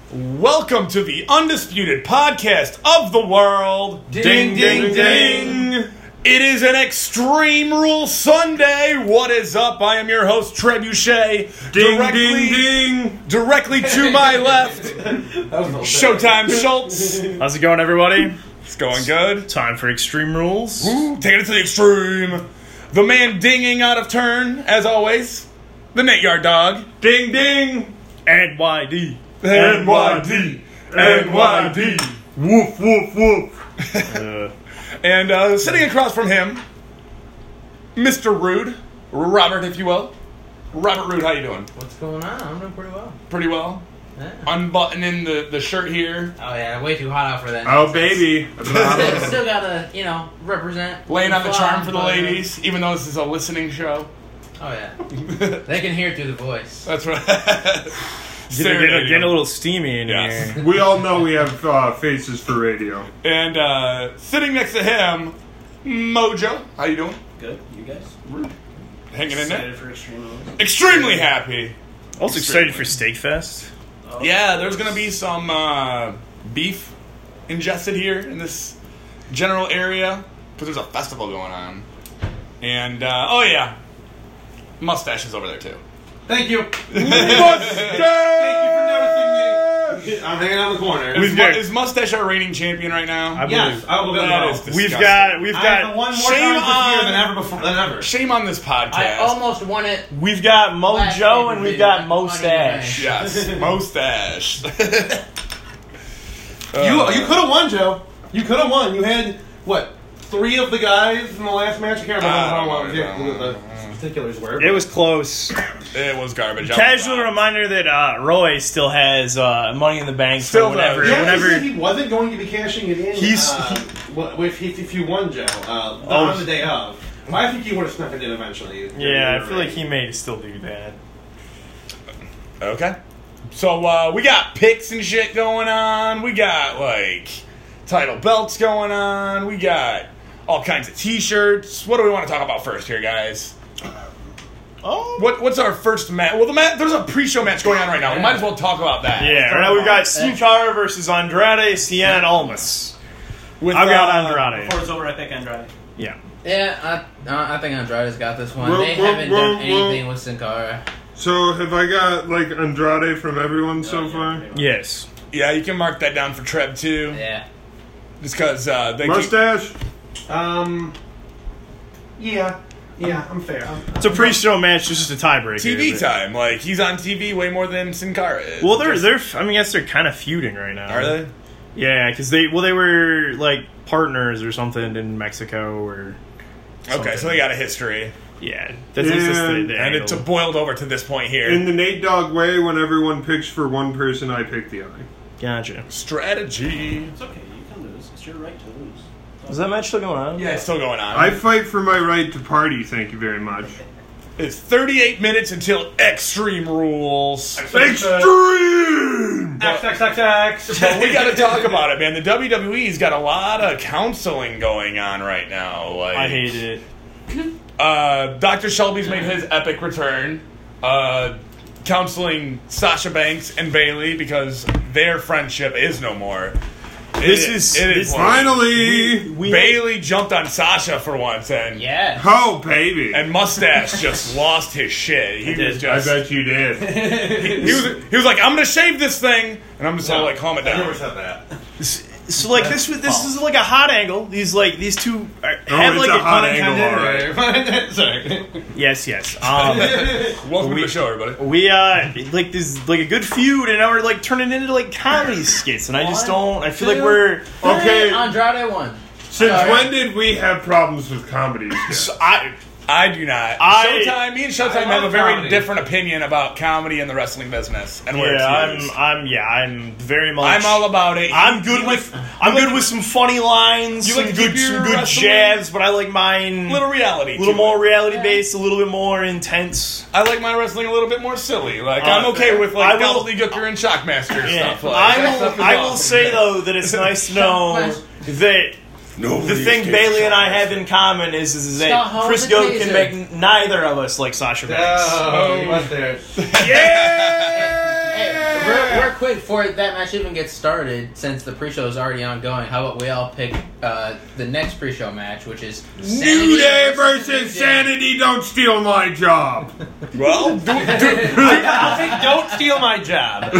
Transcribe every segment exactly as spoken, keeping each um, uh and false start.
Welcome to the undisputed podcast of the world. Ding, ding, ding. It is an Extreme Rules Sunday. What is up? I am your host, Trebuchet. Ding, directly, ding, ding. Directly to my left, Showtime Schultz. How's it going, everybody? It's going good. Time for Extreme Rules. Ooh, taking it to the extreme. The man dinging out of turn, as always, the Nate Yard Dog. Ding, ding. N Y D. N Y D. N Y D. Woof, woof, woof. Uh, And uh, sitting across from him, Mister Rude, Robert, if you will. Robert Rude, how you doing? What's going on? I'm doing pretty well. Pretty well. Yeah. Unbuttoning the, the shirt here. Oh yeah, way too hot out for that. Oh, baby. Still, still gotta, you know, represent. Laying on the fly, charm for the but, uh, ladies, even though this is a listening show. Oh yeah, they can hear it through the voice. That's right. getting, getting, getting a little steamy in Yes. here. We all know we have uh, faces for radio. And uh, sitting next to him, Mojo. How you doing? Good, you guys? Hanging in there? Excited for Extreme Rules? Extremely happy. Also excited for Steak Fest. Oh. Yeah, there's going to be some uh, beef ingested here in this general area because there's a festival going on. And, uh, oh yeah, Mustache is over there too. Thank you. Mustache! Thank you for noticing me. I'm hanging out in the corner. Is, We've Mu- got- is Mustache our reigning champion right now? I Yes, believe. I will go. That now. is disgusting. We've got we've I have got won more shame times this year on- than ever before than ever. Shame on this podcast. I almost won it. we've got Last Mojo and pay-per-view, we've got but money in the Mustache. Yes, Mustache. You you could have won, Joe. You could have won. You had what? Three of the guys in the last match. I can't remember I how don't long know. the particulars were. It was close. It was garbage. I was Casual fine. reminder that uh, Roy still has uh, Money in the Bank Still for whenever. does. Yeah, whenever he said he wasn't going to be cashing it in. He's- uh, wh- if, if, if you won, Joe, uh, Oh. on the day of. Well, I think he would have snuck it in eventually. You're- yeah, you're I feel right. like he may still do that. Okay. So uh, we got picks and shit going on. We got like title belts going on. We got all kinds of T-shirts. What do we want to talk about first here, guys? Oh. What What's our first match? Well, the ma- there's a pre-show match going on right now. We might as well talk about that. Yeah, right now we've got Sin Cara versus Andrade Cien Almas. With, I've got uh, Andrade. Before it's over, I pick Andrade. Yeah. Yeah, I uh, I think Andrade's got this one. Well, they well, haven't well, done anything well. with Sin Cara. So, have I got, like, Andrade from everyone so far? Yes. Yeah, you can mark that down for Treb too. Yeah. Just because uh, they keep, Mustache? Um. Yeah. Yeah, I'm fair. I'm, It's a pre-show match, it's just a tiebreaker. T V but- time. Like he's on T V way more than Sin Cara is. Well, they're Just- they're. I mean, I guess they're kind of feuding right now. are they? Yeah, because they well they were like partners or something in Mexico or. Okay, something. so they got a history, Yeah, that's just the, the And- and it's angle. boiled over to this point here. In the Nate Dogg way, when everyone picks for one person, I pick the other. Gotcha. Strategy. It's okay, you can lose. It's your right to lose. Is that match still going on? Yeah, it's still going on. I fight for my right to party, thank you very much. It's thirty-eight minutes until Extreme Rules. Extreme! X X X X. But we got to talk about it, man. The W W E's got a lot of counseling going on right now. Like, I hate it. Uh, Doctor Shelby's made his epic return, uh, counseling Sasha Banks and Bailey because their friendship is no more. It This is- it this- Finally! We Bailey jumped on Sasha for once, and Yeah. Oh, baby! and Mustache just lost his shit. He was I just bet you did. he was he was like, I'm gonna shave this thing, and I'm just all No, like, calm it I never down. said that. So like this was this is like a hot angle. These like these two are, Oh, have it's like a hot pun angle, intended. alright. Sorry. Yes, yes. Um, Welcome to the show, everybody. we uh like this like a good feud, and now we're like turning into like comedy skits, and I just don't. I feel like we're Okay, Andrade won. since Sorry. when did we have problems with comedy? so I. I do not. I- Showtime, me and Showtime I have a love very comedy. different opinion about comedy and the wrestling business and where Yeah, it's used. I'm. I'm. Yeah, I'm very much. I'm all about it. I'm You- good you with. like- I'm you good like with some funny lines. you some like to good, keep your some good wrestling- jabs, but I like mine little reality. a little to more it. reality based, a little bit more intense. I like my wrestling a little bit more silly. Like Uh, I'm okay with I like will- Gobbledygooker and Shockmaster Yeah. stuff. Like, I that will. stuff is I will awesome. say though that it's nice to know that. Nobody The thing escapes Bailey and I Shockmaster. have in common is, is that Stop holding Chris the Goat taser. can make neither of us like Sasha Banks. Oh, you went there. Yeah! Hey, real, real quick, before that match even gets started, since the pre-show is already ongoing, how about we all pick uh, the next pre-show match, which is New Day versus New Day. Sanity. Don't steal my job. Well, do, do, I'll take Don't Steal My Job.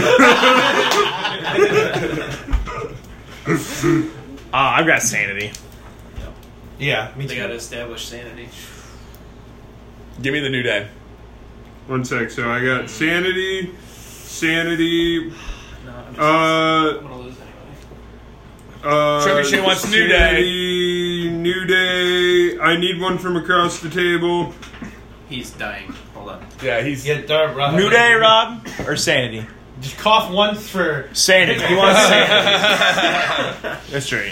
Uh, I've got Sanity. Yeah, me They too. gotta establish sanity. give me the New Day. One sec. So I got Sanity, Sanity, No, I'm just. uh, I'm gonna lose anyway. uh, Trebuchet wants New Day. Sanity, New Day. I need one from across the table. He's dying. Hold on. Yeah, he's. Yeah, Dar- Rob. New Day, Rob, or Sanity? Just cough once for. Sanity. He wants Sanity. That's right.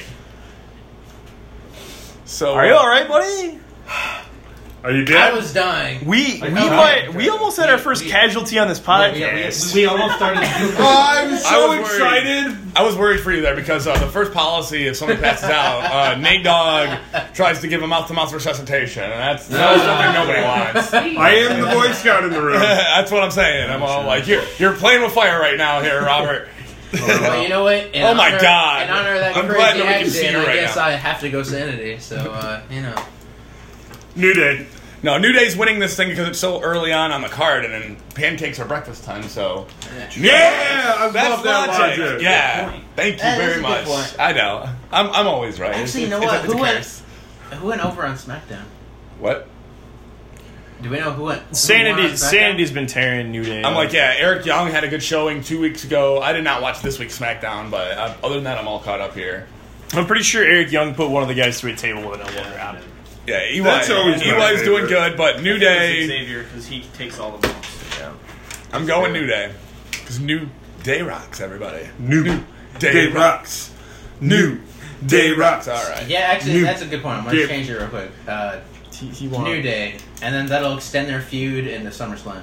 So Are you all right, buddy? Are you I dead? was dying. We we know. might, we almost had our first We- casualty on this podcast. We almost started. Oh, I'm so I was worried. excited. I was worried for you there because uh, the first policy, if somebody passes out, uh, Nate Dogg tries to give a mouth-to-mouth resuscitation, and that's, that's something nobody wants. I am the Boy Scout in the room. That's what I'm saying. I'm all like, you're, you're playing with fire right now here, Robert. Well, you know what? In Oh my honor, God. In honor of that I'm crazy glad nobody can see accident, you I right guess now. I have to go sanity. So, uh, you know. New Day. No, New Day's winning this thing because it's so early on on the card, and then pancakes are breakfast time, so... Yeah, I That's love that logic. logic. Yeah. Thank you That is very a good much. point. I know. I'm, I'm always right. Actually, you It's- know it's a- what? it's a Who went? curse. Who went over on SmackDown? What? Do we know who went? who won on Sanity, SmackDown? Sanity's been tearing New Day. I'm up. like, yeah, Eric Young had a good showing two weeks ago. I did not watch this week's SmackDown, but uh, other than that, I'm all caught up here. I'm pretty sure Eric Young put one of the guys through a table with an elbow drop. Yeah, E Y. That's always my E Y's doing favorite. good, but New Day, Xavier, because he takes all the bumps. Yeah. I'm going New Day. Because New Day rocks, everybody. New Day, Day rocks. New Day rocks. All right. Yeah, actually, New- that's a good point. I'm gonna Dip. change it real quick. Uh, He, he won. New Day, and then that'll extend their feud into SummerSlam.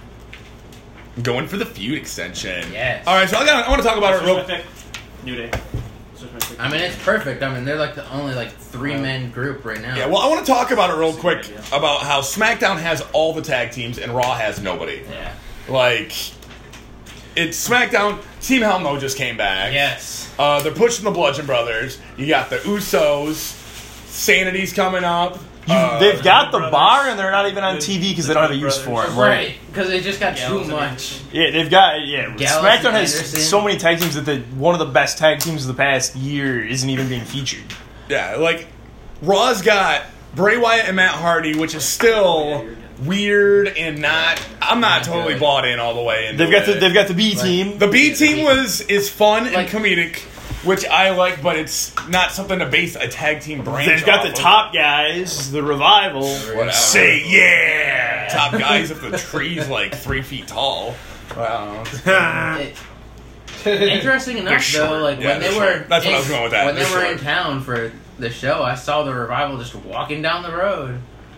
I'm going for the feud extension. Yes. All right, so I, got, I want to talk about it Switch real my pick. New Day. Switch my pick. I mean, it's perfect. I mean, they're like the only like three man group right now. Yeah, well, I want to talk about it real That's a quick good idea. about how SmackDown has all the tag teams and Raw has nobody. Yeah. Like, it's SmackDown. Team Hell No just came back. Yes. Uh, they're pushing the Bludgeon Brothers. You got the Usos. Sanity's coming up. Uh, They've got the Brothers. bar and they're not even on The- T V because the they don't have a Good use for Brothers. it. Right, because they just got Gallows too and much. Yeah, they've got yeah. Gallows SmackDown and has Anderson. so many tag teams that the one of the best tag teams of the past year isn't even being featured. Yeah, like, Raw's got Bray Wyatt and Matt Hardy, which is still weird and not... I'm not totally bought in all the way into They've got the it. they've got the B team. The B team was is fun and Like- comedic, which I like, but it's not something to base a tag team branch They've got off the of. top guys, the revival. Whatever. Say yeah. Top guys if the tree's like three feet tall. Wow. It- interesting enough, short. though, like Yeah, when they they're were short. That's what I was going with that. when they They're were short. in town for the show, I saw the revival just walking down the road.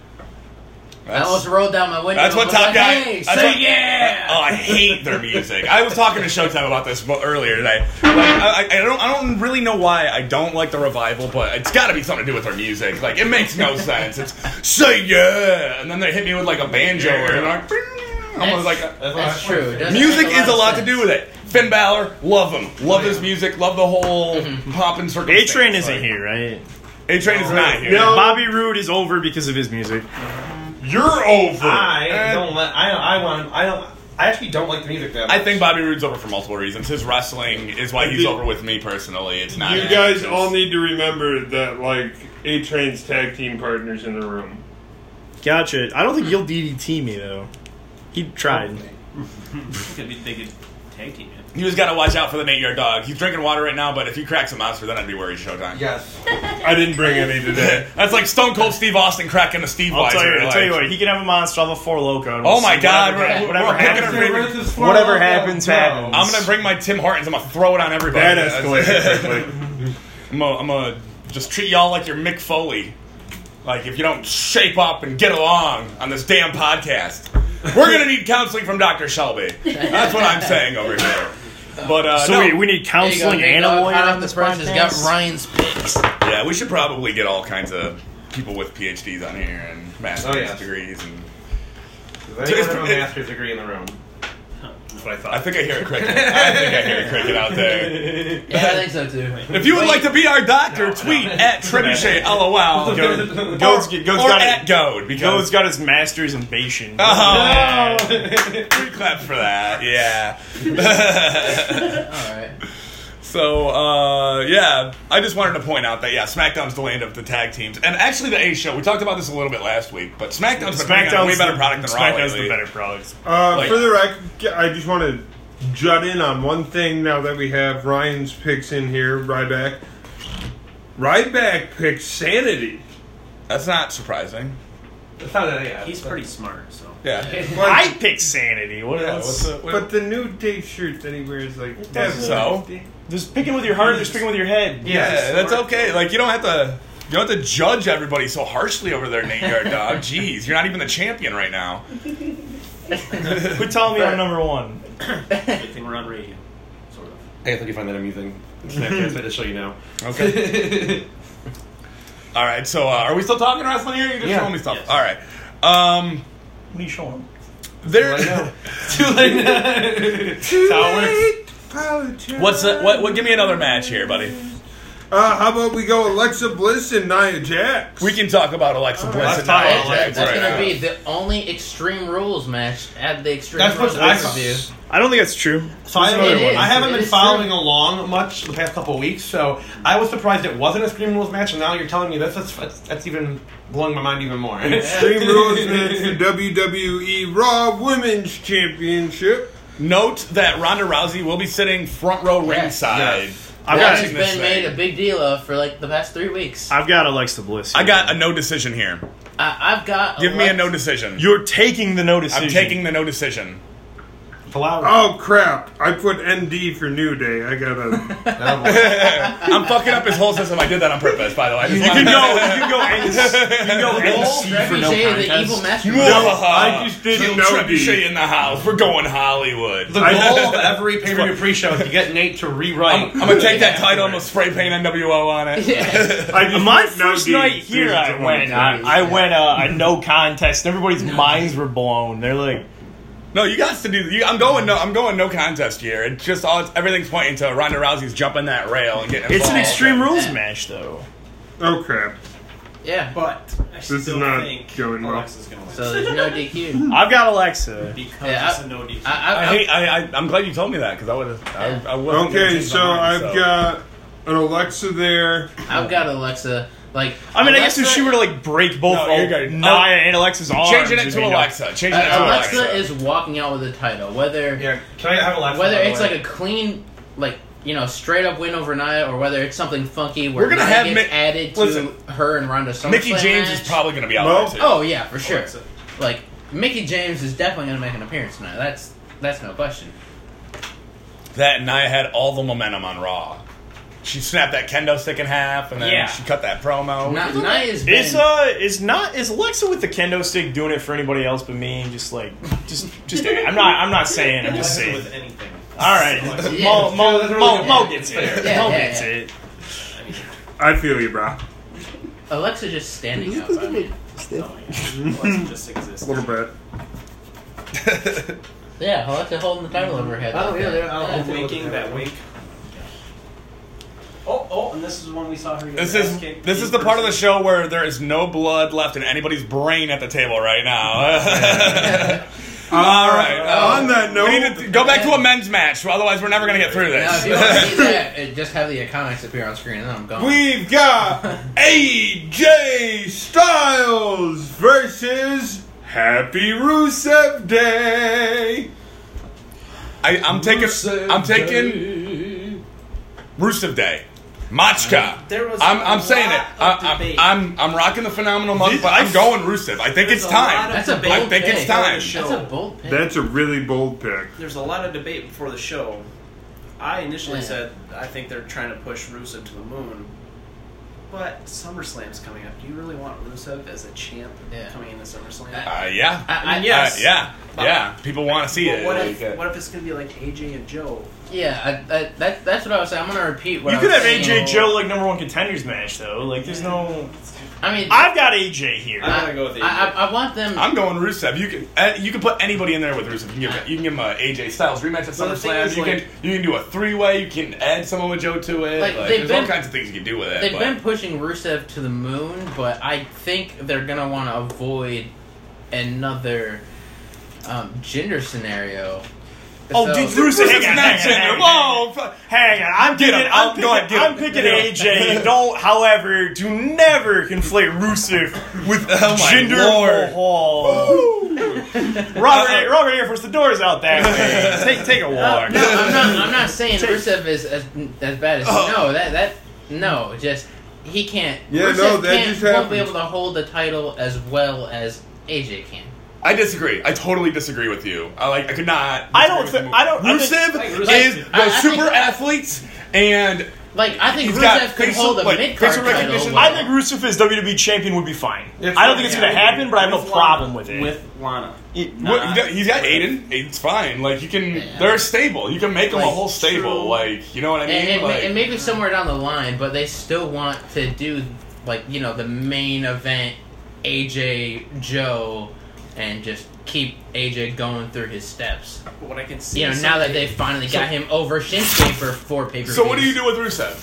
I That's- almost rolled down my window. That's what and was Top like, Guy. Hey, that's say what- yeah! Oh, I hate their music. I was talking to Showtime about this bo- earlier today. Like, I, I don't, I don't really know why I don't like the revival, but it's got to be something to do with their music. Like, it makes no sense. It's say yeah, and then they hit me with like a banjo, and I'm like, almost like a, That's true. It doesn't music make is a of lot to sense. do with it. Finn Balor, love him, love his music, love the whole pop and A circumstance. Train isn't Like, here, right? A Train is not here. No. Bobby Roode is over because of his music. You're over. I Eh. don't let. I I want. I don't. I actually don't like the music that much. I think Bobby Roode's over for multiple reasons. His wrestling is why he's The- over with me personally. It's not. You him. guys It's- all need to remember that, like, A-Train's tag team partners in the room. Gotcha. I don't think you'll D D T me though. He tried. Could be they could tag team it. You just gotta watch out for the Nate Yard dog. He's drinking water right now, but if he cracks a monster, then I'd be worried. Showtime. Yes. I didn't bring any today. That's like Stone Cold Steve Austin cracking a Steve I'll Weiser. tell you. I'll like- tell you what. He can have a monster. I'll have a four loco. and Oh we'll my see God, Whatever, we're- whatever we're picking happens. a- Whatever happens, happens. I'm gonna bring my Tim Hortons. I'm gonna throw it on everybody. That escalated quickly. I'm gonna, I'm gonna just treat y'all like you're Mick Foley. Like, if you don't shape up and get along on this damn podcast, we're gonna need counseling from Doctor Shelby. That's what I'm saying over here. But uh, So no. we, we need There you go, counseling Nate and a Dogg. lawyer Hot on off this the press has got podcast. Ryan's picks. Yeah, we should probably get all kinds of people with P H Ds on here and master's Oh, yeah. degrees and Does anyone have a master's degree in the room? That's what I thought. I think I hear a cricket. I think I hear a cricket out there. Yeah, I think so too. If you would like to be our doctor, tweet at Trebuchet, LOL. Goat- Goat's, or Goat's or got at it. Goat, because... Goat's got his master's in Bayesian. Oh, three claps for that, yeah. All right. So, uh, yeah, I just wanted to point out that, yeah, SmackDown's the land of the tag teams. And actually the A show, we talked about this a little bit last week, but SmackDown's, been putting out a way better product than Raw SmackDown's lately. the better product. Uh, Like- for the record, I just want to jut in on one thing now that we have Ryan's picks in here. Ryback. Ryback picked Sanity. That's not surprising. It's not that, yeah. He's pretty smart, so. Yeah. I picked Sanity. What Yeah, else? what's the, what, But the New Day shirt that he wears, like, that's so? Just picking with your heart, just picking with your head. yeah, that's okay. Like, you don't have to... You don't have to judge everybody so harshly over there, Nate Yard Dog. Jeez, you're not even the champion right now. Quit telling me I'm number one. Good thing we're on radio, sort of. I think you find that amusing. Snapchat, so I just show you now. Okay. All right, so uh, are we still talking wrestling here? You're just Yeah. showing me stuff. Yes. All right. Um, What are you showing? there. Too late now. That's how it works. What's the, what? What? Give me another match here, buddy. Uh, how about we go Alexa Bliss and Nia Jax? We can talk about Alexa Bliss let's and talk Nia about Jax That's, that's right gonna now. be the only Extreme Rules match at the Extreme That's Rules what I review. I don't think that's true. So I, It is. I haven't It been is following true. along much the past couple of weeks, so I was surprised it wasn't a Extreme Rules match, and now you're telling me this. That's, that's, that's even blowing my mind even more. Extreme Rules match for W W E Raw Women's Championship. Note that Ronda Rousey will be sitting front row ringside. Yes. I've That got has this been thing. made a big deal of for like the past three weeks. I've got Alexa Bliss. I here. got a no decision here. I, I've got. Give me a Alexa- no decision. You're taking the no decision. I'm taking the no decision. Palau. Oh crap! I put N D for New Day. I gotta. I'm fucking up his whole system. I did that on purpose, by the way. I just You wanted can to- go. You can go. N C, you can go N C for no Trebuchet, the contest. evil master. I just did Kill no Trebuchet D. in the house. We're going Hollywood. The I- goal of every pay-per-view pre-show is to get Nate to rewrite. I'm, I'm gonna take that title. I'm gonna spray paint N W O on it. Yeah. I just My put no first D. night here, Season I one went. and I, two. I went uh, a no contest. And everybody's minds were blown. They're like, No, you got to do. You, I'm going. No, I'm going no contest here. It's just all. It's, everything's pointing to Ronda Rousey's jumping that rail and getting. it's an involved. Extreme Rules match, though. Oh crap! Yeah. But I This still is not think going well. Alexa's going to win. So there's no D Q. I've got Alexa. because Yeah, it's I- a no D Q. I, I, I hate. I, I. I'm glad you told me that because I would. I, I wasn't gonna Okay, change so my mind, I've so. got an Alexa there. I've got Alexa. Like, I mean, I guess if Alexa- she were to like break both No, you're of good. Nia Oh, and Alexa's arms, Changing it it'd to be no- Alexa. Changing it Uh, to Alexa, Alexa. is walking out with the title, whether Yeah, can I have Alexa? whether by the it's way? like a clean, like you know, straight up win over Nia, or whether it's something funky where We're gonna Nia have gets Mick- added to listen, her and Ronda SummerSlam Mickey James match. is probably going to be out Well, there too. Oh yeah, for sure. Alexa. Like Mickey James is definitely going to make an appearance tonight. That's that's no question. That Nia had all the momentum on Raw. She snapped that kendo stick in half, and then Yeah. she cut that promo. Not, Nia's been. Is uh is not is Alexa with the kendo stick doing it for anybody else but me? Just like just just I'm not I'm not saying I'm just Alexa saying. with anything. All right, Yeah. Mo Mo That's a really Mo, good Mo point. gets it. Yeah, Mo yeah, gets yeah. it. I feel you, bro. Alexa just standing up. I mean, Alexa just exists. A little bit. yeah, Alexa holding the title over her head. Oh, like yeah, that. yeah, I'll- That winking, that wink. Oh, oh, and this is when we saw her get This her ass is kicked this in is the part of the person. show where there is no blood left in anybody's brain at the table right now. All right. uh, On that note, we need to go back to a men's match, otherwise we're never going to get through Now, if you this. want to see that, uh, just have the Iconics appear on screen, and then I'm gone. we've got A J Styles versus Happy Rusev Day. I, I'm taking I'm taking Rusev Day. Machka. There was I'm, a I'm saying it. lot of I, debate. I'm, I'm I'm rocking the phenomenal mug, This- but I'm going Rusev. I think There's it's a lot time. of That's a debate. I bold think pick. it's time. Show. That's a bold pick. That's a really bold pick. There's a lot of debate before the show. I initially Yeah. said I think they're trying to push Rusev to the moon, but SummerSlam's coming up. Do you really want Rusev as a champ Yeah. coming into SummerSlam? Uh, yeah. I, I, Yes. Uh, yeah. But- Yeah. People want to see But it. what Like, if uh, what if it's gonna be like A J and Joe? Yeah, I, I, that, that's what I was saying. I'm going to repeat what You I could was have A saying. J Joe like number one contenders match though. Like there's no. I mean, I've got A J here. I'm gonna go with A J. I, I, I want them. I'm going Rusev. You can uh, you can put anybody in there with Rusev. You can give, you can give him a A J Styles rematch at But the thing SummerSlam. is, You like- can you can do a three way. You can add Samoa Joe to it. Like, Like, they've there's all been- kinds of things you can do with it. They've but- been pushing Rusev to the moon, but I think they're gonna want to avoid another um, gender scenario. Oh, So- dude, Rusev, hang Rusev's on, not hang on, gender. hang on. Whoa, fu- Hang on, I'm Get picking, him. I'm Go picking, ahead, get I'm him. picking Get him. A J. Don't, however, do never conflate Rusev with Oh my Jinder Lord. Mahal. Robert, Robert Air Force, the door's out that way. Take, take a Uh, walk. no, I'm not. I'm not saying Rusev is as as bad as Oh. no. That that no. Just he can't. Yeah, Rusev no, that can't, just won't happens. be able to hold the title as well as A J can. I disagree. I totally disagree with you. I like. I could not. I don't disagree thi- with I don't- I Rusev think- like, is like, the I- I super think- athletes, and Like I think He's got Rusev could facial- hold a like, mid card facial title. recognition. I think Rusev as W W E champion would be fine. It's I don't fine, think it's yeah. going to happen, but I have no With problem Lana. with it. With Lana. It- what, Nah. he got- he's got Aiden. Aiden's fine. Like you can. Yeah. They're stable. You can make them a Like, whole stable. true. Like you know what I mean. and, and, ma- like, and maybe somewhere down the line, but they still want to do like you know the main event, A J Joe, and just keep A J going through his steps. But what I can see You know, is now that someday- they finally got him over Shinsuke for four pay per views. so what do you do with Rusev?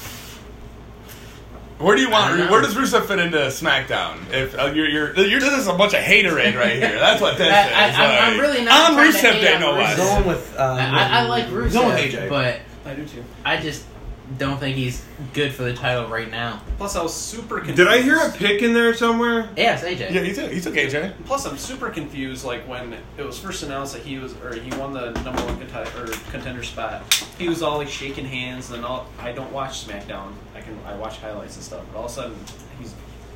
Where do you I want? don't know. Where does Rusev fit into SmackDown? If uh, you're, you're, you're, this is a bunch of haterade right here. That's what this I- is. I- I'm- I'm like, really not on trying to Rusev hate Day, on no Rusev. less. Going with. Uh, I, I, I like Going with Rusev, A J. but I do too. I just don't think he's good for the title right now. Plus, I was super confused. Did I hear a pick in there somewhere? Yes, A J. Yeah, he took, he took A J. Plus, I'm super confused. Like when it was first announced that he was, or he won the number one contender, or contender spot. He was all like shaking hands, and all. I don't watch SmackDown. I can I watch highlights and stuff. But all of a sudden, he's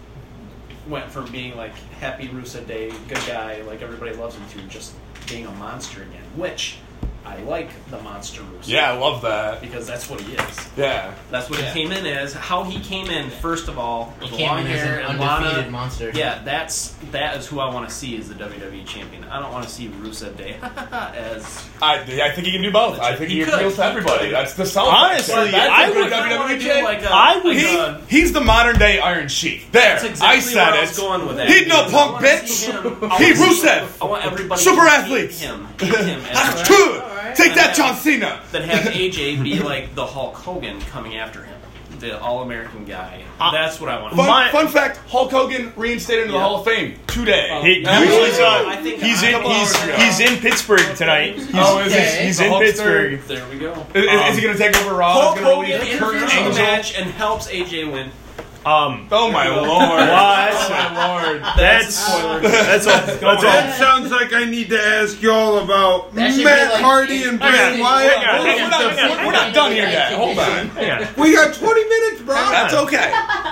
went from being like happy Rusev Day, good guy, like everybody loves him, to just being a monster again. Which I like the monster Rusev. Yeah, I love that. because that's what he is. Yeah. That's what Yeah. he came in as. How he came in, first of all, He with the came long in as hair an and undefeated Lana. monster. Yeah, that's that is who I want to see as the W W E champion. I don't want to see Rusev Day as. I, I think he can do both. I think he, He could. appeals to He everybody. could. That's the self. Honestly, that's I a good would- W W E do champ. like a, I would- like He, a- he's the modern day Iron Sheik. There, That's exactly I said where I it. was going with that. He's no Because I punk wanna bitch. see him- I He wanna see- Rusev. I want everybody Super to hate athletes. him. Hate him as That's a- good. Alright. Take And that, that- John Cena. That have A J be like the Hulk Hogan coming after him, the All American guy. Uh, That's what I want. Fun, My- fun fact: Hulk Hogan reinstated into the Yeah. Hall of Fame today. He, Yeah. he's, uh, I think he's I- in couple he's, hours ago. he's in Pittsburgh tonight. He's, Oh, is he? Okay. he's The in Hulkster? Pittsburgh. There we go. Is, is- is he going to take over Raw? Hulk Is he gonna Hogan release Kurt interferes in the Angle? match and helps A J win. Um, Oh my lord! Wow, oh my lord! that's a spoiler. that's all. That's all. That sounds like I need to ask y'all about That should be Matt like- Hardy and Hang Bray on, Wyatt. hang on, We're hang on, not- hang on, we're hang not on. done here yet. Hold on. Hang on. We got twenty minutes, bro. That's okay.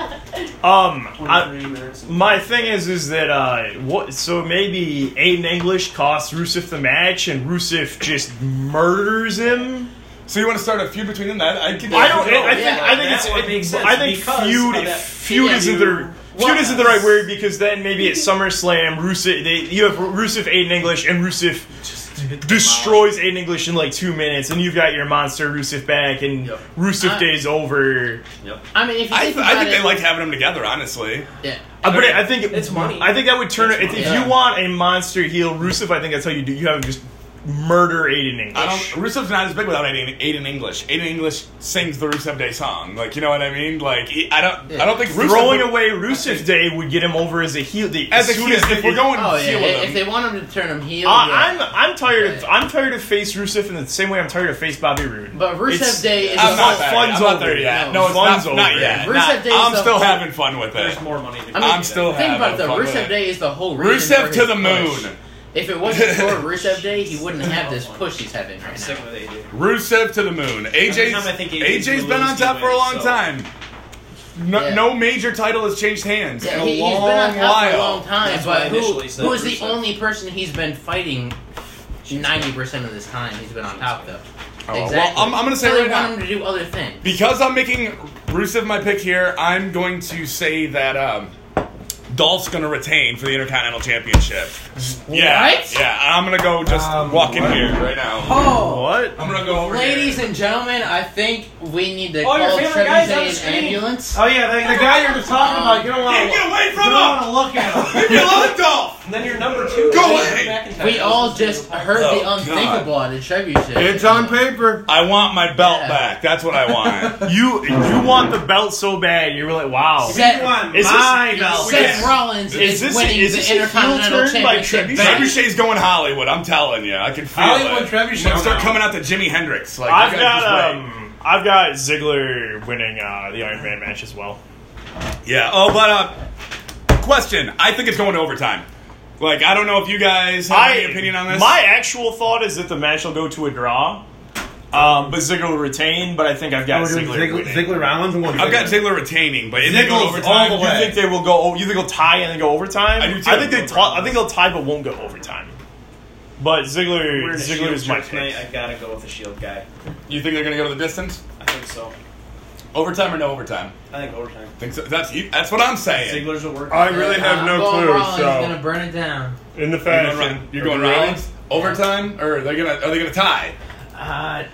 Um, I, twenty-three minutes. my thing is, is that uh, what? So maybe Aiden English costs Rusev the match, and Rusev just murders him. So you want to start a feud between them? That I can. I don't. I, I think. Yeah, I think that would make it's. sense I think because feud. of that Feud Yeah, isn't you- the. Feud Well, isn't the right word because then maybe at SummerSlam, Rusev. They, you have Rusev, Aiden English, and Rusev destroys Aiden English in like two minutes, and you've got your monster Rusev back, and Yep. Rusev I- Day's over. I mean, if you I, think th- about I think it, they like having them together. Honestly, yeah. Uh, but I think It's money. I think that would turn it. If, It's if money. you want a monster heel Rusev, I think that's how you do. You have him just murder Aiden English. I don't. Rusev's not as big without Aiden, Aiden English. Aiden English sings the Rusev Day song. Like you know what I mean? Like he- I don't. I don't think Rusev Throwing would- away Rusev Day would get him over as a heel. The, as a soon heel. as the- If we're going Oh heel yeah. with If him, they want him to turn him heel, Uh, yeah. I'm I'm tired of I'm tired of face Rusev in the same way I'm tired of face Bobby Roode. But Rusev It's- Day is I'm a not fun- there. fun's I'm not there over. yet. No, No, it's fun's not, not over. yet. Rusev Not- Day is I'm the still whole- having fun with There's it. more money. To I mean, I'm still think about it having though. fun with Rusev it. Day is the whole reason Rusev for to his the push. moon. If it wasn't for Rusev Day, he wouldn't have this push he's having I'm right sick now. with A J. Rusev to the moon. AJ's, time I think A AJ's J's been lose, on he top for a wins, long so- time. No, Yeah. no major title has changed hands Yeah, in a he, he's long been on top while. for a long time, That's why I but who, initially said who is the Rusev. only person he's been fighting ninety percent of this time? He's been on top, though. Oh, well, exactly. I'm- I'm gonna say so they right want now- him to do other things. Because I'm making Rusev my pick here, I'm going to say that um, Dolph's gonna retain for the Intercontinental Championship. Yeah, What? yeah. I'm gonna go just Um, walk in what? here right now. Oh, What? I'm gonna go over ladies here. and gentlemen, I think we need to Oh, your call favorite guy's on the Trebuchet an screen. ambulance. Oh yeah, the, the guy you were just talking about. You don't want to. Get away You from don't him! want to look at him. Leave me alone, Dolph! And then your number two. Go Drew away. McIntyre. We all just heard Oh, the unthinkable out of Trebuchet. It's on paper. I want my belt Yeah. back. That's what I want. You you want the belt so bad. You were like, wow. Seth, You want Is this- my belt. Seth Rollins Is is, this- winning is the this a heel Intercontinental turn by Championship. Trebuchet? back. Trebuchet's going Hollywood. I'm telling you. I can feel Hollywood it. Trebuchet. Let's start coming out to Jimi Hendrix. Like, I've you guys just got wait. um, I've got Ziggler winning uh, the Iron Man match as well. Yeah. Oh, but uh, question. I think it's going to overtime. Like, I don't know if you guys have I, any opinion on this. My actual thought is that the match will go to a draw, um, but Ziggler will retain. But I think I've got Oh, we're doing Ziggler. Ziggler, winning. Ziggler Rollins and one. I've got Ziggler retaining, but is it going Ziggler's overtime? all the You way. think they will go? oh, You think they'll tie and then go overtime? I do too. I think they. Ta- I think they'll tie, but won't go overtime. But Ziggler, We're in a Ziggler Shield is my shirt tonight. pick. I gotta go with the Shield guy. You think they're going to go to the distance? I think so. Overtime or no overtime? I think overtime. Think so? That's you, that's what I'm saying. Ziggler's will work. I really have I'm no going clue. Rollins. He's So gonna burn it down. in the You're going, fashion, Ron- you're Are going you ready? Rollins? Overtime, or are they gonna are they gonna tie? Uh,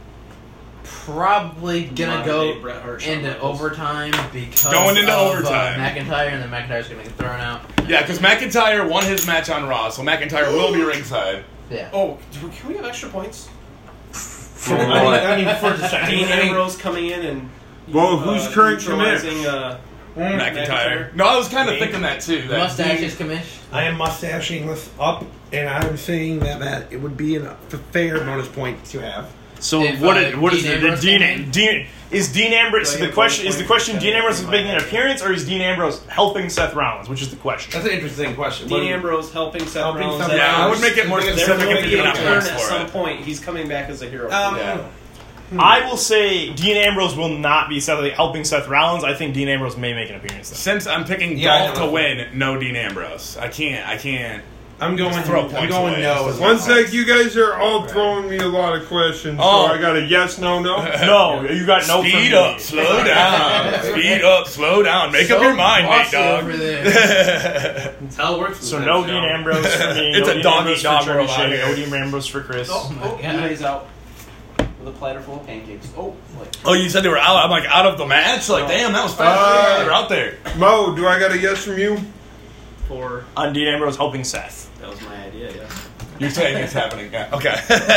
probably gonna Modern go day Bret Hart, Shawn into Michaels. overtime because Going into of, overtime. Uh, McIntyre, and then McIntyre's gonna get thrown out. Yeah, because McIntyre won his match on Raw, so McIntyre will be ringside. Yeah. Oh, do we- can we have extra points? I mean, I mean, for the second. Dean I mean, Ambrose coming in and. Well, who's current neutralizing, uh, McIntyre. McIntyre. No, I was kind of Me. thinking that too. That Mustaches commish. I am mustaching this up, and I'm saying that, that it would be a fair bonus point to have. So If, what? uh, is, what is Dean it? The Ambrose Dean, came in? Dean is Dean Ambrose. Do I The get question bonus is the point question: for Dean that? Ambrose is making an appearance, or is Dean Ambrose helping Seth Rollins? Which is the question. That's an interesting question. Dean Ambrose helping Seth Helping Rollins. Seth Yeah, I would make it more There specific will if be you're a not turn points at for some it. point. He's coming back as a hero. Um, Yeah. I will say Dean Ambrose will not be Seth, helping Seth Rollins. I think Dean Ambrose may make an appearance. Though. Since I'm picking Yeah, I Dolph know. to win, no Dean Ambrose. I can't. I can't. I'm going. Just throw I'm points going away. no. as One well. sec, you guys are all throwing me a lot of questions, Oh. so I got a yes, no, no. No, you got no. from Speed me. up, slow down. Speed up, slow down. Make up So your mind, mate, bossy dog. over there. That's how it works. So no Dean Ambrose for me. It's no a Dean dog Ambrose eat dog for world Trebuchet, out here. No Dean Ambrose for Chris. Oh, my oh, God. he lays out with a platter full of pancakes. Oh, like Oh, you said they were out. I'm like out of the match. Like, damn, that was fast. Uh, they were out there. Mo, do I got a yes from you? for On Dean Ambrose helping Seth. that was my idea. Yeah. You're saying it's happening. Yeah. Okay.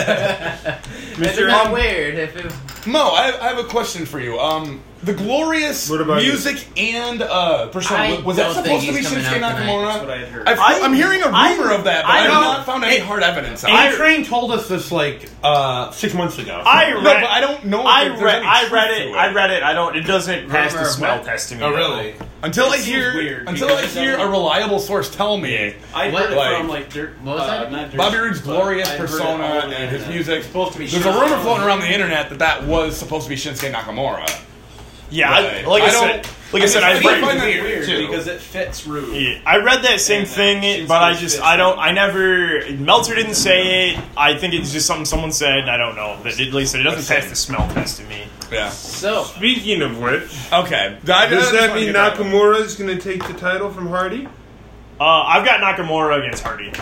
It's not weird if it. Mo, I have, I have a question for you. Um, the glorious What about music and uh, persona I was that don't supposed think to be he's coming Shinsuke out tonight. Nakamura? That's what I had heard. I've, I- I'm hearing a rumor I- of that, but I I, have don't- not found any it- hard evidence. A on it. Train told us this like uh, six months ago. I No, read. but I don't know. If I there's read. any I truth read to it. I read it. I don't. It doesn't pass the Rumor, smell what? test to me. Oh really? Until It I seems hear, weird until I because hear it's a not- reliable source tell me I What? heard it Like- from like Dirt. What was uh, that? not Dirt Bobby Sheet, Roode's but glorious I heard it persona all over the and his internet. music. It's supposed to be. There's a Shinsuke rumor floating around the Nakamura. internet that that was supposed to be Shinsuke Nakamura. Yeah, Right. I, like I, I said, don't- like I, I said, mean, I I read. find that Weird, weird, too. because it fits Rude. Yeah, I read that same And, uh, thing, Shinsuke's but I fits just that I don't way. I never Meltzer didn't say it. I think it's just something someone said. And I don't know. But it, like I said, it doesn't pass the smell test to me. Yeah. So Speaking of which, Okay. I- I does just that wanna mean get that one. Nakamura is going to take the title from Hardy? Uh, I've got Nakamura against Hardy.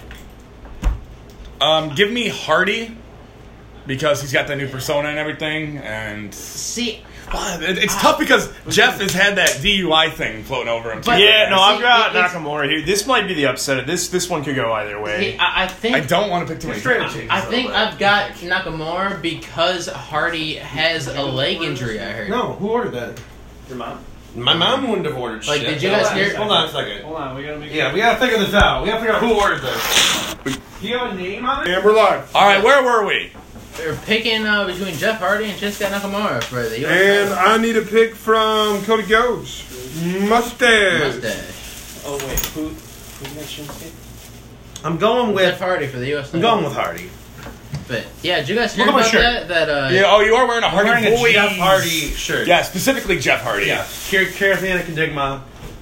Um, give me Hardy because he's got that new persona and everything, and see, uh, it- it's tough because Jeff has had that D U I thing floating over him. Too. But- Yeah, no, I've See, got it- it's- Nakamura here. This might be the upset. This this one could go either way. see, I, I think I don't want to pick too many. Straight times. up. I think I've got Nakamura because Hardy has a leg injury. I heard. No, who ordered that? Your mom. My mom wouldn't have ordered Like, shit. did you guys Hold on, hear- Hold on a second. Hold on, we gotta make. Yeah, we gotta figure this out. We gotta figure out who ordered this. Do you have a name on it? And we're live. All right, where were we? They're picking uh, between Jeff Hardy and Shinsuke Nakamura for the U S And title. I need a pick from Cody Goes. Mustache. Mustache. Oh wait, who? Who makes Shinsuke? I'm going Jeff with. Hardy for the U S I'm title. going with Hardy. But yeah, did you guys hear Look at my about shirt. that? That uh, Yeah. Oh, you are wearing a I'm Hardy wearing a Boys. Jeff Hardy shirt. Yeah, specifically Jeff Hardy. Yeah. Charismatic Enigma.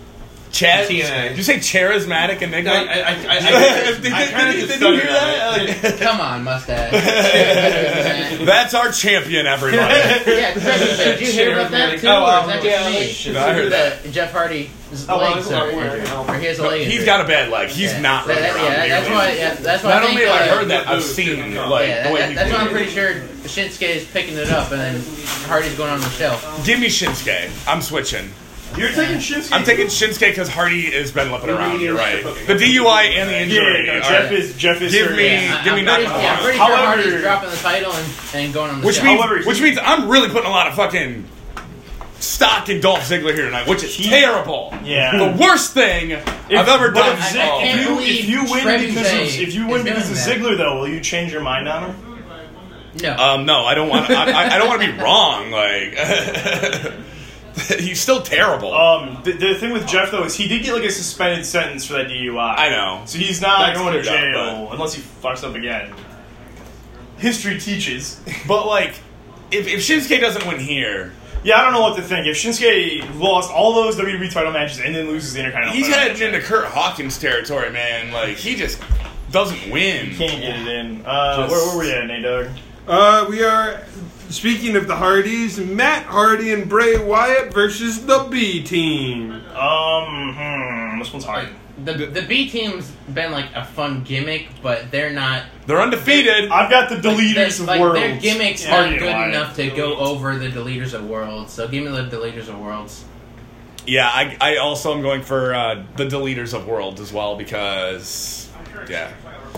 Chaz, T N A. did you say charismatic enigma? I, I, I, I, I, did, I kinda did, just did you hear stuttered that? Like, Come on, mustache. that's our champion, everybody. Yeah, Chris, did you hear about that too? Oh, or um, is that yeah, just me? no, I heard that. Jeff Hardy's Oh, well, legs it's are not weird. injured. Or he has a leg He's injury. got a bad leg. He's Yeah. not That- running that- around yeah, that's nearly. why. Yeah, that's why. Not I only think, have I uh, heard that, I've seen like Yeah, the way that, he that's why I'm moves. pretty sure Shinsuke is picking it up, and then Hardy's going on the shelf. Give me Shinsuke. I'm switching. You're taking Shinsuke. I'm taking Shinsuke because Hardy has been lipping around. You're right. The D U I and the Yeah, injury. no, are- Jeff is Jeff is Give hurt. me- Yeah, give I- me I'm not pretty, the yeah, I'm pretty However- sure Hardy's dropping the title and, and going on the which shelf. means, However, which he- means I'm really putting a lot of fucking stock in Dolph Ziggler here tonight, which is terrible. Yeah. The worst thing If- I've ever but done. If, Zig- Oh, can't if you believe if you win Trebuchet because of, if you win is because of doing that. Ziggler though, will you change your mind on him? No. Um, no, I don't want. I, I, I don't want to be wrong. Like, he's still terrible. Um, the, the thing with Jeff though is he did get like a suspended sentence for that D U I. I know. So he's not That's going to cleared up, jail unless he fucks up again. History teaches. But like, if, if Shinsuke doesn't win here, Yeah, I don't know what to think. If Shinsuke lost all those W W E title matches and then loses the Intercontinental he's title heading match, into Kurt Hawkins territory, man. Like, he just doesn't win. can't get it in. Uh, Just- where, where were we at, Nate Dogg? Uh, we are speaking of the Hardys, Matt Hardy and Bray Wyatt versus the B Team. Um, hmm, this one's hard. The the B team's been like a fun gimmick, but they're not. They're undefeated. I've got the deleters Like, of like, worlds. their gimmicks Hardy aren't and good Wyatt. enough to go over the deleters of worlds. So give me the deleters of worlds. Yeah, I, I also am going for uh, the deleters of worlds as well because, yeah.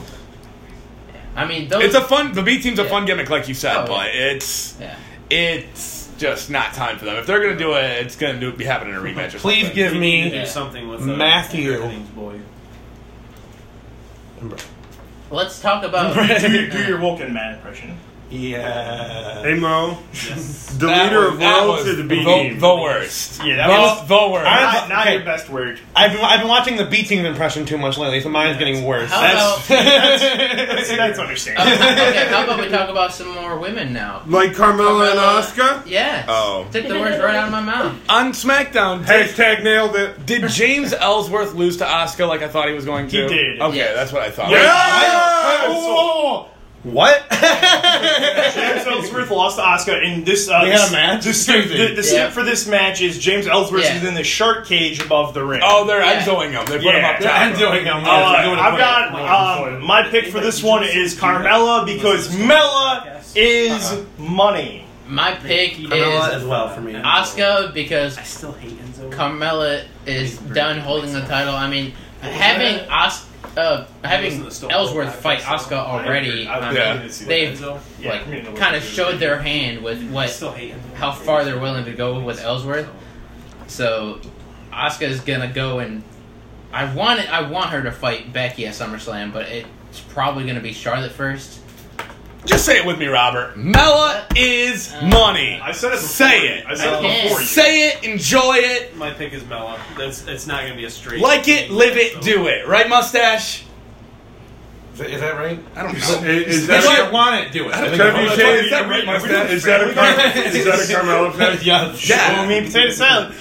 I mean, those. It's a fun, the B team's a Yeah. fun gimmick, like you said, Oh, but it's yeah. it's just not time for them. If they're going to do it, it's going to do, be happening in a rematch or Please something. give You need to me do something with uh, Matthew. everything's boy. Let's talk about. do, your, do your Vulcan man impression. Yeah. Hey Mo, Yes. That deleter was- of that worlds was or the B the, Team? the worst. Yeah, that the, was- the worst. I- Not, not okay. your best work. I've been, I've been watching the B Team impression too much lately, so mine's getting worse. How That's, about? that's, that's understandable. Okay, how about we talk about some more women now? Like Carmella and Carmella- Asuka? Yes. Oh. Took the words right out of my mouth. On SmackDown, did, Hashtag nailed it. did James Ellsworth lose to Asuka like I thought he was going to? He did. Okay, Yes. that's what I thought. Yeah! So- What? James Ellsworth lost to Asuka in this. Uh, They had a this- match? The, script- the, the Yeah. script for this match is James Ellsworth Yeah. is in the shark cage above the ring. Oh, they're Yeah. Enzoing him. They put Yeah. him up They're top. Enzoing him. Uh, I've got um, my pick for this one is Carmella because Mella is money. My pick Carmella is as well for me. Asuka because I still hate Enzo. Carmella is done holding the title. I mean, having Os- uh, having Ellsworth fight Asuka already, I mean, Yeah. they've Enzo. Yeah, like kind of showed their hand with I what still hate Enzo. how far they're willing to go with Ellsworth. So Asuka is gonna go and I want it. I want her to fight Becky at SummerSlam, but it's probably gonna be Charlotte first. Just say it with me, Robert. Mella is money. I said it before. Say it. I said I it can't. before you. Say it. Enjoy it. My pick is Mella. That's it's not gonna be a straight. Like it. Live it. Do it. Right, mustache? Is that, is that right? I don't know. Is, is If that you want it, do it. I don't Have know. you Is changed- that right, mustache? Is that a Car- is that a Carmella pick? Yeah. Yeah. Show me potato salad.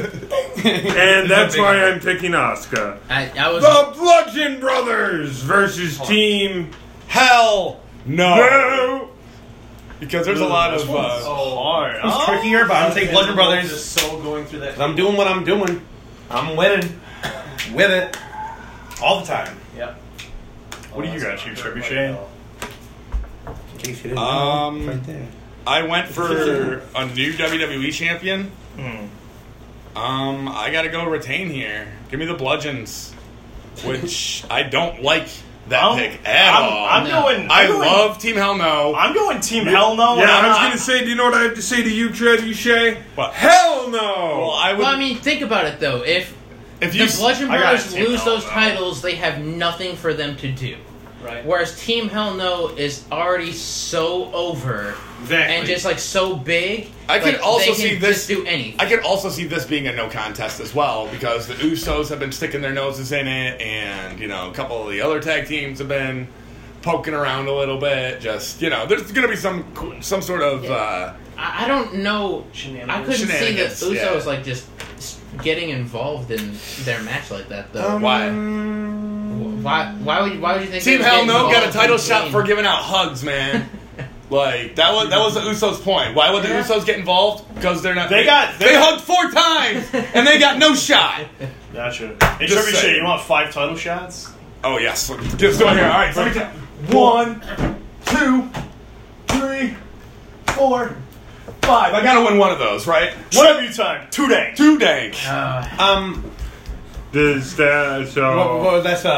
And that's why I'm picking Asuka. I, I was The Bludgeon Brothers versus Team Hell no. No. Because there's a lot of. This one's Uh, hard. It's trickier, but I'm gonna take Bludgeon Brothers. Just so going through that. I'm doing what I'm doing. I'm winning. With it. All the time. Yep. What do you got, Chief Trebuchet? In case you didn't Um, know. Right there. I went for a new W W E champion. Hmm. Um, I gotta go retain here. Give me the Bludgeons, which I don't like that I'm, pick at I'm, all. I'm No. going. I'm I going, love Team Hell No. I'm going Team Hell No. Yeah, and I I'm was not- gonna say, do you know what I have to say to you, Trebuchet? What? Hell no! Well, I would. well. I mean, think about it though. If if you the Bludgeon I got Brothers Team lose Hell those No. titles, they have nothing for them to do. Right. Whereas Team Hell No is already so over Exactly. and just like so big. I could like, also they can see this- just do anything. I could also see this being a no contest as well because the Usos have been sticking their noses in it, and you know a couple of the other tag teams have been poking around a little bit. Just you know, there's going to be some some sort of. Yeah. Uh, I, I don't know. I Shenanigans. couldn't see the Shenanigans, Usos yeah. like just getting involved in their match like that, though? Why? Why? Why would? Why would you think? Team they would Hell get No got a involved title in shot between? for giving out hugs, man. Like that was that was the Usos' point. Why would the Yeah. Usos get involved? Because they're not. They got- they, they- hugged four times and they got no shot. Gotcha. Hey, Just Trebuchet, saying. you want five title shots? Oh yes, just doing here. All right, so we count. One, two, three, four, five. I gotta win one of those, right? Whatever you time. Two dang. Two dank. Uh, Um, Does that so? what, what was that?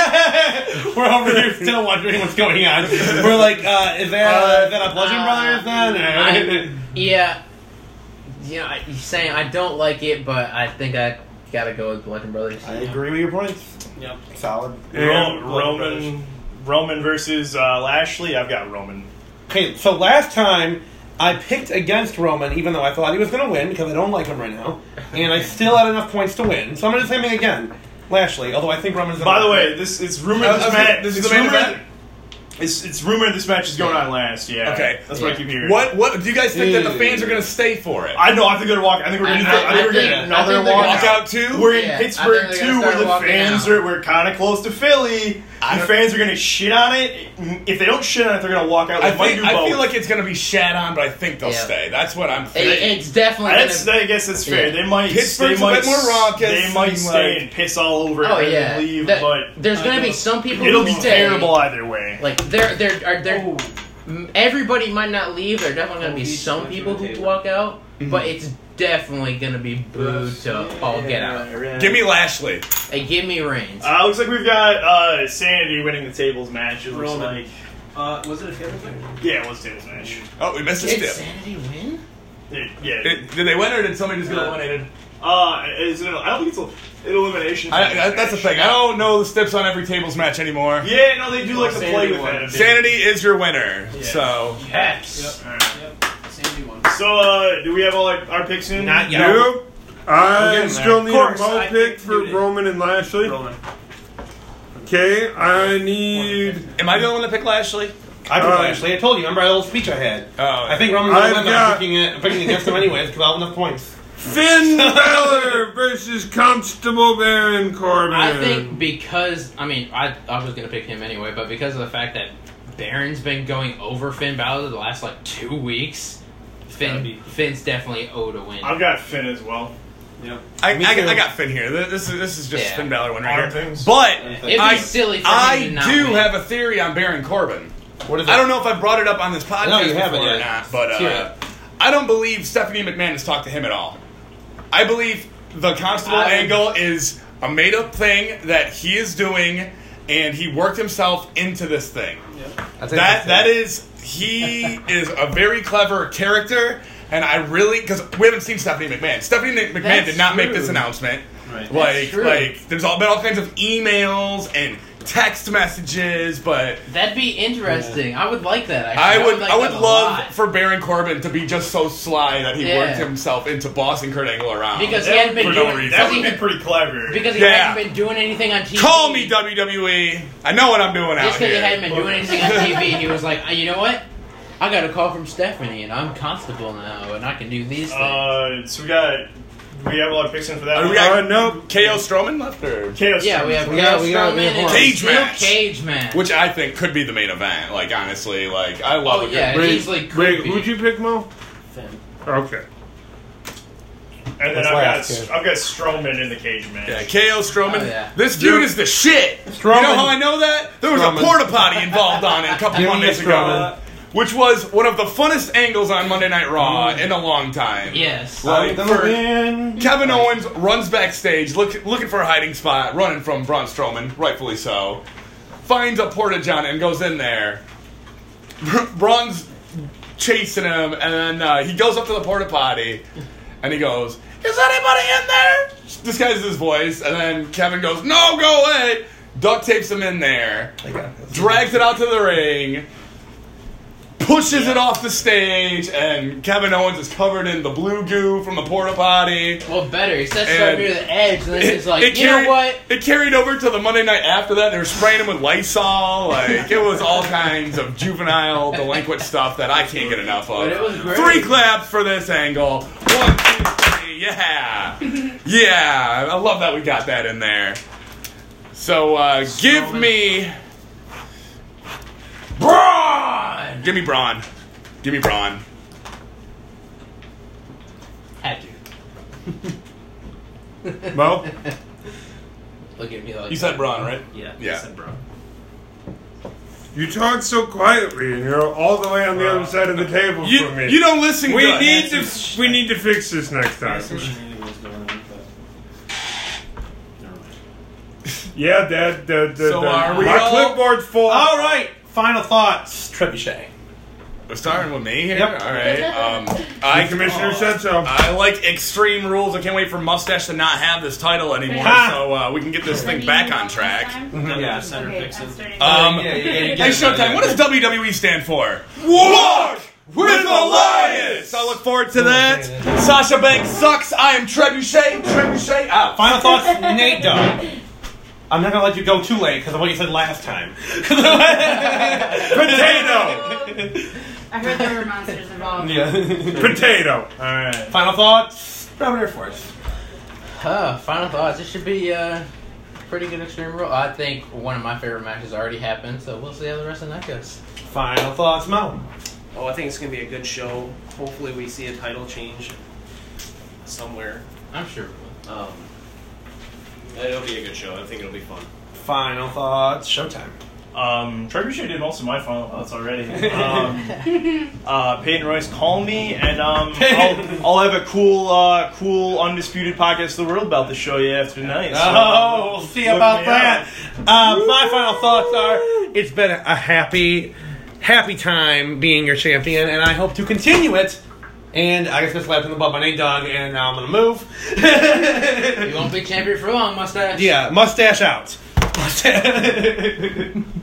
Uh, we're over here still wondering what's going on. We're like, uh, is that uh, is that a Bludgeon Uh, Brothers then? I- yeah. You know, I- you're saying I don't like it, but I think I gotta go with Bludgeon Brothers. I agree with your points. Yep. Solid. Ro- And- Roman, Roman versus uh, Lashley. I've got Roman. Okay, so last time I picked against Roman, even though I thought he was going to win because I don't like him right now, and I still had enough points to win. So I'm going to do the same thing again, Lashley. Although I think Roman's going to. By the way, this it's rumored Uh, this okay, match. this is it's the main rumored- event? It's it's rumored this match is going on last. Yeah. Okay. That's what I Yeah. keep hearing. What what do you guys think that the fans are gonna stay for it? I know. I think they're gonna walk. I think we're gonna. I- I, I- think we're I gonna. think- No, I they're think they're walk Walk out. out too. We're in Yeah, I Pittsburgh think they're too, gonna where start the walking fans out. are. We're kind of close to Philly. I The don't- fans are gonna shit on it. If they don't shit on it, they're gonna walk out. They I might think do I both. feel like it's gonna be shat on, but I think they'll Yeah. stay. That's what I'm It, thinking. it's definitely That's, gonna. I guess that's fair. Yeah. They might. Pittsburgh's they a might, bit more raucous They might and, stay like- and piss all over it Oh and yeah, leave, That- but there's I gonna be know. some people it'll who be stay. terrible either way. Like they're they're are they're. Oh. m- Everybody might not leave. There are definitely gonna be Oh, he's some going people through the who table. walk out, but it's definitely gonna be booed to all get out. Give me Lashley. Hey, give me Reigns. Uh, looks like we've got uh, Sanity winning the tables match. It looks Roman. like. Uh, was it a table thing? Yeah, it was tables match. Oh, we missed a Did step. Sanity win? It- yeah. It- Did they win or did somebody just get Uh, eliminated? uh, is it, I don't think it's a, an elimination. I, I, that's the thing. I don't know the steps on every tables match anymore. Yeah, no, they do like to play Sanity with won. that. a bit. Sanity is your winner. Yeah. So Yes. Yep. Alright. Yep. Sandy won. So, uh, do we have all like, our picks in? Not yet. Nope. I getting still there. need Of course, a vote I pick for included- Roman and Lashley. Roman. Okay, I need. am I the only one that picked Lashley? I picked Uh, Lashley. I told you. Remember that little speech I had. Oh, I think Roman's going I've to win, but got- I'm picking, it, I'm picking against him anyways because I have enough points. Finn Balor versus Constable Baron Corbin. I think because I mean I I was gonna pick him anyway, but because of the fact that Baron's been going over Finn Balor the last like two weeks, gotta Finn be. Finn's definitely owed a win. I've got Finn as well. Yep. I, Me I, got- too. I got Finn here. This is this is just Yeah. Finn Balor win Arm right here. things. But It'd It'd be I silly for I him to not do win. have a theory on Baron Corbin. What is it? I don't know if I brought it up on this podcast No, you before haven't or yet. not, but Let's hear uh, it. I don't believe Stephanie McMahon has talked to him at all. I believe the Constable I- angle is a made-up thing that he is doing, and he worked himself into this thing. That's That that is he is a very clever character, and I really because we haven't seen Stephanie McMahon. Stephanie McMahon That's did not make true. this announcement. Right. Like true. like there's all been all kinds of emails and text messages, but That'd be interesting. I would like that. Actually. I would like I would that a love lot. for Baron Corbin to be just so sly that he Yeah. worked himself into bossing Kurt Angle around. Because he That hadn't would been for no doing reason. That because would he, be pretty clever. because he Yeah. hadn't been doing anything on T V. Call me W W E. I know what I'm doing out Just because he here. hadn't been doing anything on T V, he was like, "Uh, you know what? I got a call from Stephanie, and I'm Constable now, and I can do these things." Uh, so we got. We have a lot of picks in for that. Uh, one. we got Uh, nope. K O Strowman left, or Chaos. yeah, we have We we got- got we got Strowman Van and Horn. Cage Steel match. Cage match. which I think could be the main event. Like honestly, like I love Oh a good yeah, it Wait, easily could wait, be. who'd you pick, Mo? Finn. Okay. And then That's I've last, got yeah. I've got Strowman in the cage match. Yeah, K O Strowman. Oh, yeah. This dude Dude. is the shit. Strowman. You know how I know that? There was Strowman. a porta potty involved on it a couple Give me Mondays ago, Strowman. which was one of the funnest angles on Monday Night Raw in a long time. Yes. Like, I'm gonna for- win. Kevin Owens runs backstage, look, looking for a hiding spot, running from Braun Strowman, rightfully so. Finds a porta john and goes in there. Braun's chasing him, and then uh, he goes up to the porta potty, and he goes, "Is anybody in there?" Disguises his voice, and then Kevin goes, "No, go away." Duct tapes him in there, I got this. drags it out to the ring, pushes it off the stage, and Kevin Owens is covered in the blue goo from the porta potty. Well, better. He sets And right near the edge, and then he's like, it "You carried, know what? It carried over to the Monday night after that. They were spraying him with Lysol. Like it was all kinds of juvenile, delinquent stuff that I can't get enough of. But it was great. Three claps for this angle. One, two, three. Yeah. Yeah. I love that we got that in there. So, uh, give Strowman. me... Braun! Give me Braun. Give me Braun. Had to. Mo? Look at me like You said Braun, right? Yeah. Yeah. I said bro. You talk so quietly, and you're all the way on the other side of the table You, from me. you don't listen we good. need to we need to fix this next time. Some shenanigans going on, but never mind. Yeah, Dad. The, the, So the, are we my all- clipboard's full. All right. Final thoughts. Trebuchet. We're starting with me here? Yep. All right. Um, The I, commissioner said so. I like Extreme Rules. I can't wait for Mustache to not have this title anymore Ha! so uh, we can get this thing back on track. Yeah, center Okay, fixing. I'm starting. Um, Yeah, yeah, yeah, hey, yeah, Showtime, yeah, what yeah. does W W E stand for? Walk with Elias! I look forward to that. Sasha Banks sucks. I am Trebuchet. Trebuchet out. Final thoughts, Nate Dogg. I'm not gonna let you go too late because of what you said last time. Potato. I heard there were monsters involved. Yeah. Potato. All right. Final thoughts, Robert Air Force. Uh, final thoughts. It should be uh, pretty good Extreme Rule. I think one of my favorite matches already happened, so we'll see how the rest of the night goes. Final thoughts, Mo. Oh, I think it's gonna be a good show. Hopefully, we see a title change somewhere. I'm sure. Um, it'll be a good show. I think it'll be fun. Final thoughts, Showtime. Um, Trebuchet did most of my final thoughts already. Um, uh, Peyton Royce, call me, and um, I'll, I'll have a cool, uh, cool undisputed podcast of the world about to show you after tonight. So, Oh, we'll see look about me that. Uh, my final thoughts are: it's been a happy, happy time being your champion, and I hope to continue it. And I guess just slapped in the butt by Nate Dogg, and now I'm gonna move. You won't be champion for long, mustache. Yeah, mustache out. Mustache.